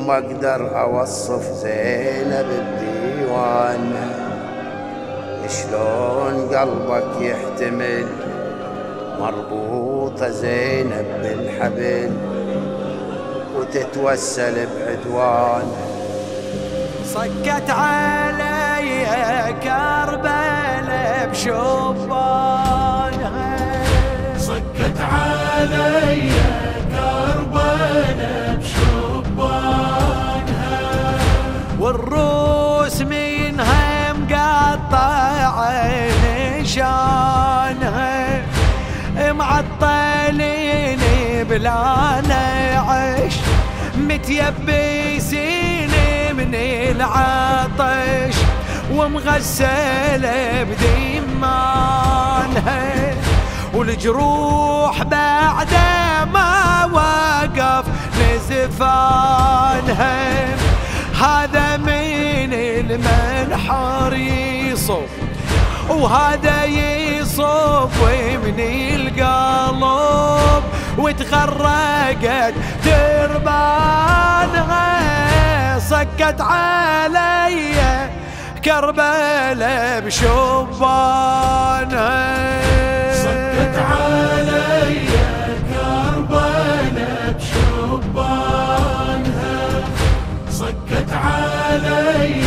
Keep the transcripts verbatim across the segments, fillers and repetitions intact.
ما اقدر اوصف زينب بديوانها، شلون قلبك يحتمل مربوطة زينب بالحبل وتتوسل بعدوانها. صكت علي كربلاء بشبانها، صكت علي كربلاء بشبانها، والروس منها مقطع نشانها، معطلين بلا نعش متيبسين من العطش ومغسلة بدمانها، والجروح بعد ما وقف نزفانها. هذا من المنحر يصف وهذا يصف من القلب، وتغرقت تربانها. صكت علي كربلاء بشبانها، صكت علي كربلاء بشبانها، صكت علي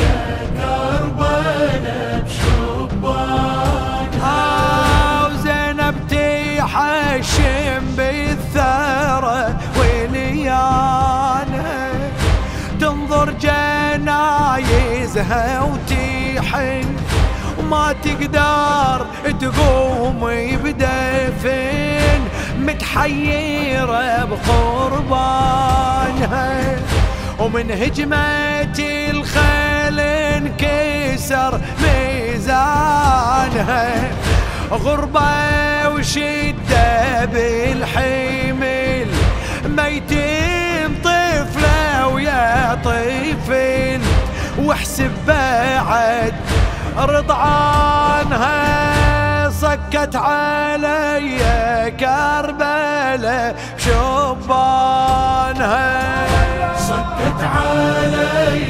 كربلاء بشبانها. وزينب تحشم بالثرى وليانها، تنظر جنايزها وتحن وما تقدر تقوم بدفن، متحيرة بقربانها. ومن هجمة الخيل انكسر ميزانها، غربة وشدة بالحمل، ميتين طفلة ويا طفل، واحسب بعد رضعانها. صكت علي كربلاء بشبانها، صكت علي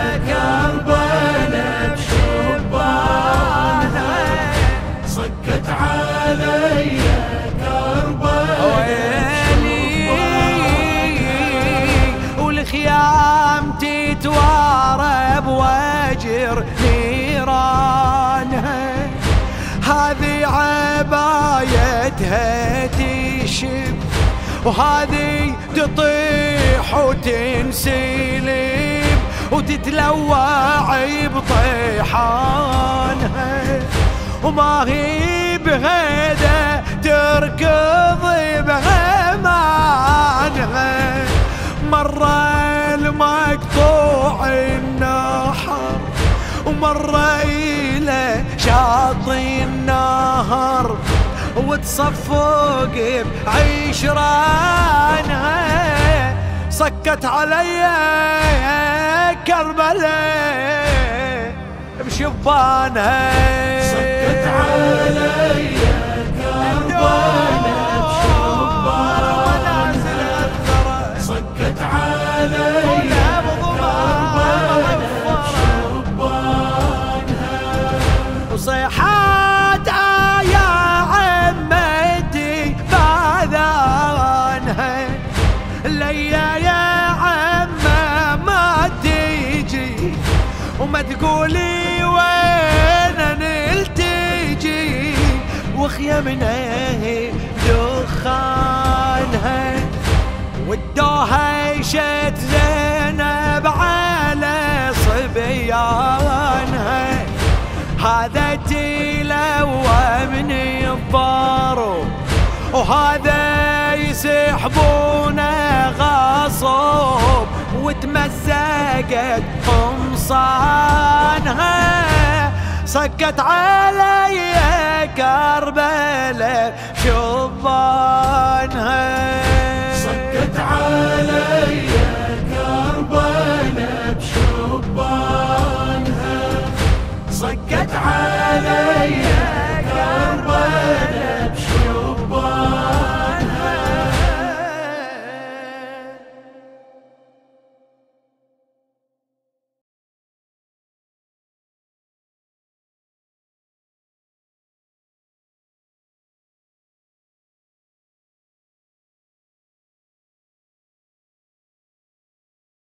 كربلاء بشبانها، صكت علي كربلاء بشبانها. والخيام تتوارى بوجر نيرانها، هذه عبايتها تشب وهذه تطيح وتنسلب وتتلوع بطيحانها، وما هي بهدى تركض بهمانها. مرة المقطوع النحر ومرة إلى شاطئ النهر، وتصفق بعشرانها. صكت علي كربلاء بشبانها، صكت علي كربلاء بشبانها، صكت علي كربلاء بشبانها. وصيحات يا عمتي باذانها، ليا يا عمه ما تيجي وما تقولي وين نلتجي، وخيمنا دخانها، ودوها شت زينب على صبيانها. هذا تلوى من الضارو وهذا يسحبونه غصب، وتمزقت قمصانها. صكت علي كربلاء شبانها، صكت علي كربلاء بشبانها، صكت علي كربلاء